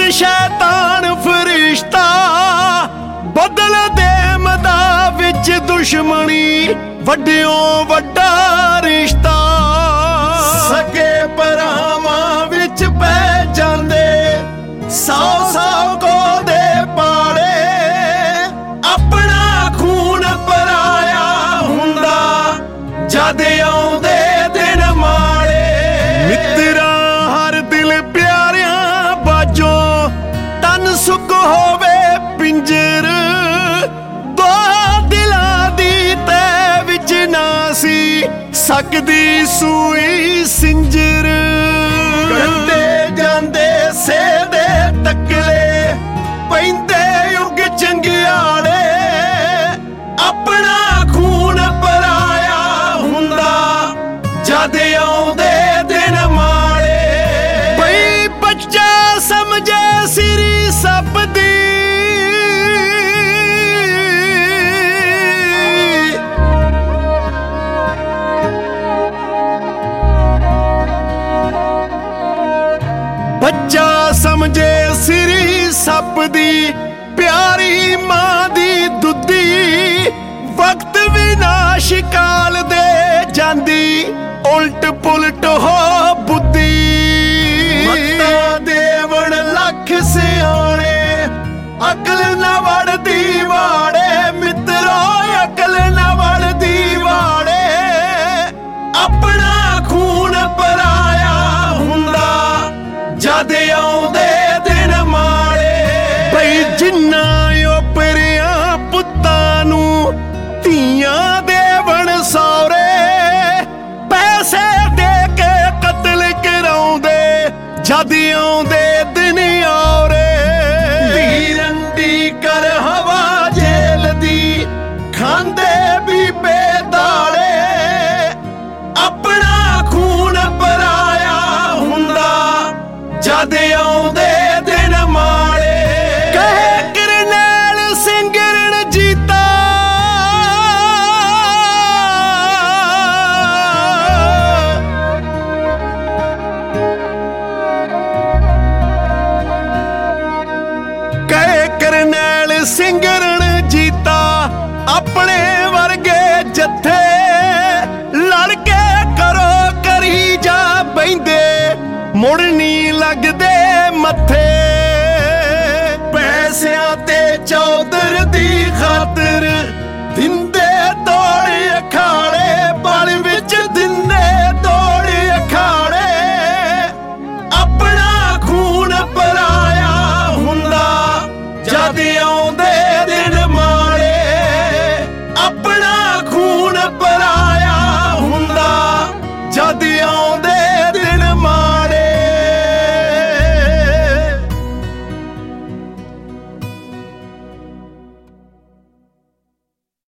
शैतान फरिश्ता बदल दे मदा विच दुश्मनी वड्डियों वड्डा रिश्ता सके भरावां विच पै जांदे सौ सौ को दे पाले अपना खून पराया हुंदा जद आउंदे दिन माड़े मित्रा हर दिल प्यारियां बाजो तन सुख होवे पिंजर दो दिलां दी तै विच ना सी सकदी सूई सिंजर गंदे जांदे सेदे तकले पैंदे युग चंगियाड़े अपना खून पराया हुंदा जद आउंदे दिन माड़े भई बच्चा समझे सिरी सप दी बच्चा समझे सिरी सप दी प्यारी मां दी दुद्धी वक्त विनाश काल दे जांदी उल्ट पुलट हो बुद्धि मत्ता देवण लख सियाणे अकल न वड़दी वाड़े मित्रो अकल न वड़दी वाड़े अपना खून पराया हुंदा जद आउंदे दिन माड़े भई जिन्ना ओपरिया पुत्तां नूं धीआं देवण सौरे पैसे दे के कतल कराउंदे जद आउंदे दिन औरे धी कर हवा जेल दी खांदे भी बेदाड़े अपना खून पराया हुंदा जद आउंदे दिन माड़े कहे करनैल सिंह रणजीता कहे करनैल सिंह रणजीता अपने वर्गे जत्थे लड़ के करो करी जा बैंदे मुड़नी लगदे मत्थे पैसियां ते चौधर दी खातर दिंदे दौड़ अखाड़े बल विच दिंदे दौड़ अखाड़े अपना खून पराया हुंदा जद आउंदे दिन माड़े अपना खून पराया हुंदा जद आउंदे